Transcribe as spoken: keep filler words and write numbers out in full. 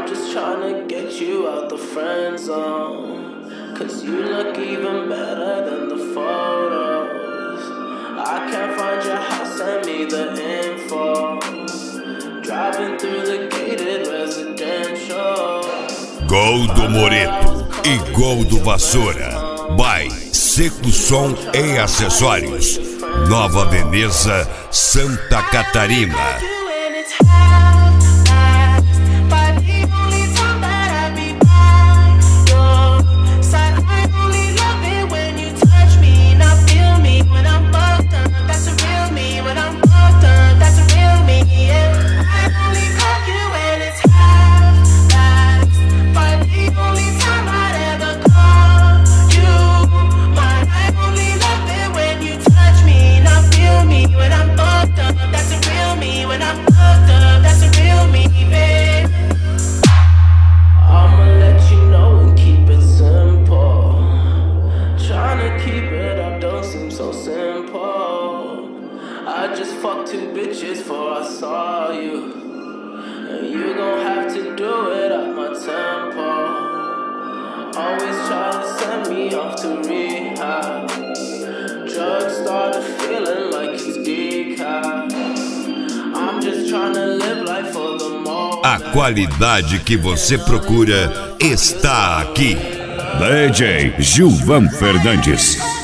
I'm just trying to get you out the friend zone, cause you look even better than the photos. I can't find your house, send me the info. Driving through the gated residential. Gol do Moreto e Gol do Vassoura. By Seco Som e Acessórios. Nova Veneza, Santa Catarina. I just fucked two bitches before I saw you, and you gon' have to do it at my tempo. Always try to send me off to rehab. Drugs started feeling like it's decaf. I'm just trying to live life for the moment. A qualidade que você procura está aqui. D J Gilvan Fernandes.